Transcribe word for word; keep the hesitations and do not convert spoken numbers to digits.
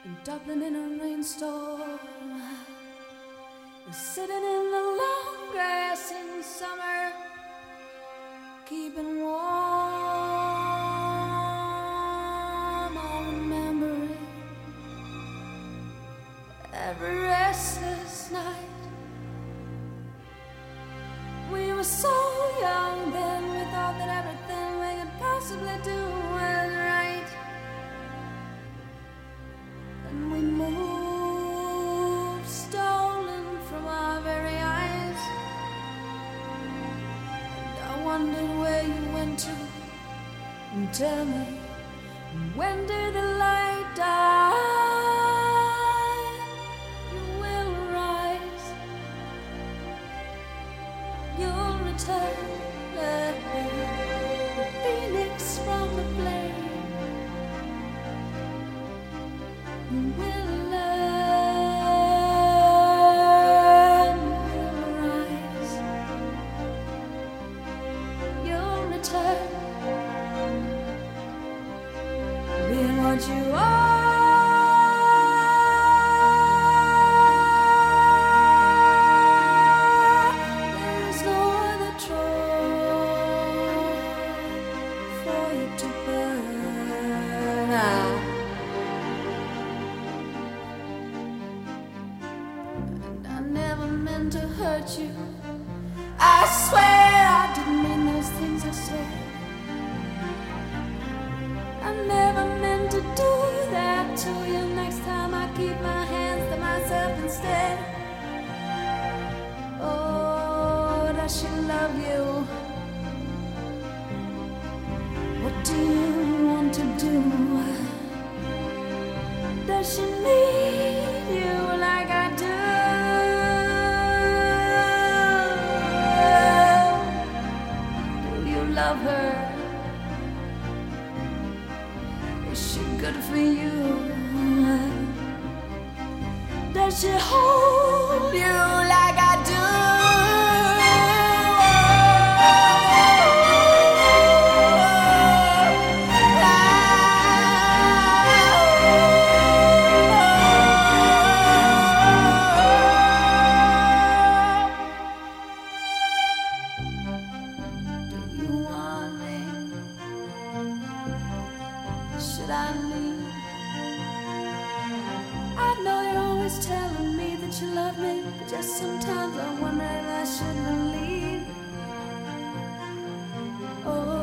in Dublin in a rainstorm, sitting in the long grass in summer, keeping warm. I remember it every restless night. We were so young then, we thought that everything we could possibly do was right. And we moved, stolen from our very eyes. And I wondered where you went to. And tell me, when did the light die? You will rise, you'll return, the phoenix from the flame. You will learn, you'll rise, you'll return, being what you are. There is no other troll for you to burn out. And I never meant to hurt you. I swear I didn't mean those things I said. I never meant to do that to you. Next time I keep my hands to myself instead. Oh, does she love you? What do you want to do? Does she need you like I do? Do you love her? Is she good for you? Does she hold you like I do? Do you want me? Should I leave? I know you're always telling me that you love me, but just sometimes I wonder if I shouldn't leave. Oh,